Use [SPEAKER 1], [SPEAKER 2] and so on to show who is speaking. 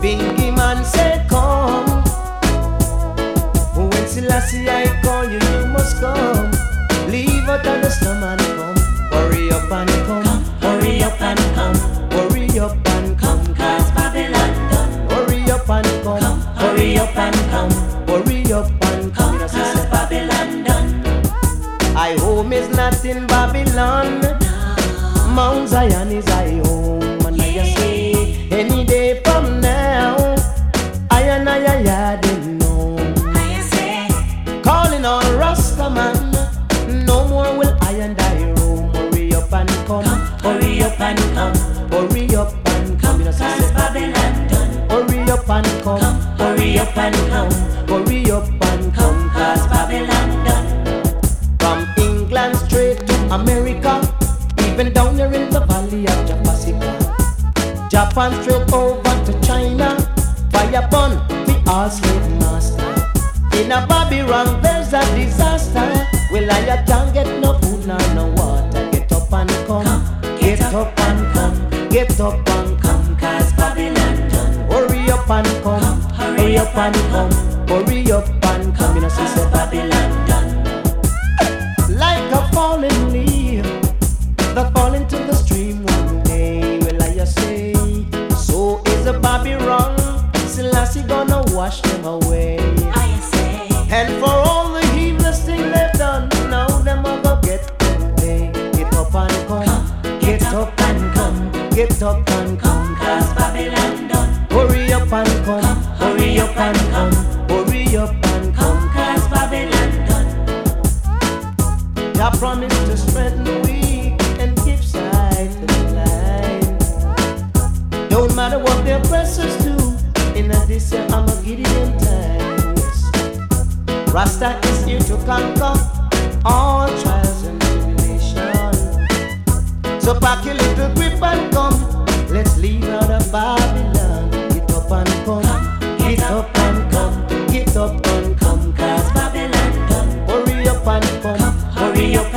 [SPEAKER 1] Bingy man said come. When Selassie I call you, you must come. Leave out of the slum and come. Hurry up and come.
[SPEAKER 2] Hurry up and come.
[SPEAKER 1] Hurry up and come.
[SPEAKER 2] Cause Babylon done.
[SPEAKER 1] Hurry up and come.
[SPEAKER 2] Hurry up and come.
[SPEAKER 1] Hurry up and come.
[SPEAKER 2] Cause Babylon done.
[SPEAKER 1] I home is not in Babylon. Mount Zion is I home. And I say any day from now, I didn't know.
[SPEAKER 2] I say
[SPEAKER 1] Calling all Rasta man. No more will I and I roam. Hurry up and come.
[SPEAKER 2] hurry up and come.
[SPEAKER 1] Hurry up and come.
[SPEAKER 2] Cause Babylon done.
[SPEAKER 1] Hurry up and come.
[SPEAKER 2] Hurry up and come.
[SPEAKER 1] Hurry up and come.
[SPEAKER 2] Cause Babylon done.
[SPEAKER 1] From England straight to America, even down here in the valley of Japasica. Japan straight over to China, fire burn the all slave master. In a Babylon there's a disaster. Well, I can't get no food nor no water. Get up and come. Get up and come. Get up and come.
[SPEAKER 2] Cause Babylon done.
[SPEAKER 1] Hurry up and come. Hurry up and come. Hurry up and come. You know, sister,
[SPEAKER 2] Babylon done.
[SPEAKER 1] like a falling leaf that fall into the stream one day. Well, I say, so is a Babylon. Selassie gonna wash them away.
[SPEAKER 2] I say
[SPEAKER 1] And for all the heedless thing they've done, now them a go get them pay. Get up and come. Get up and come. Get up and come.
[SPEAKER 2] cause Babylon done.
[SPEAKER 1] Hurry up and come.
[SPEAKER 2] Hurry up and come.
[SPEAKER 1] Hurry up and come.
[SPEAKER 2] Cause Babylon done.
[SPEAKER 1] I promise to strengthen the weak and give sight to the blind. Don't matter what their oppressors do, in this year I'ma give them thanks. Rasta is here to conquer all trials and tribulation. So pack your little grip and come. Let's leave out of Babylon. Get up and come. Get up and come. Get up and come.
[SPEAKER 2] Cause Babylon done.
[SPEAKER 1] Hurry up and come.
[SPEAKER 2] Hurry up